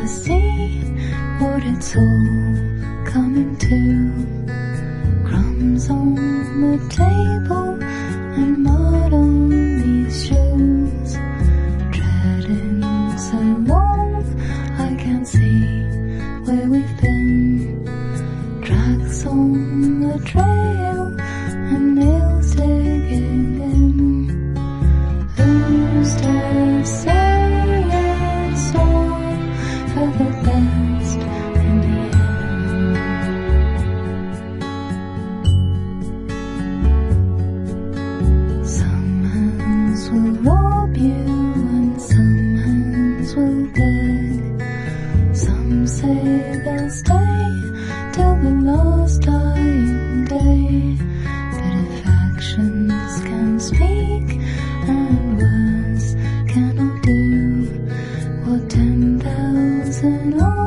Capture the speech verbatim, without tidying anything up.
see what it's all coming to. Crumbs on the table and mud on these shoes. Treading so long I can't see where we've been. Tracks on the trail and nails digging in. Who's to say it's all for the best in the end? Some hands will rob you and some hands will beg. Some say they'll stay till the last dying day. But if actions can speak and words cannot do what ten thousand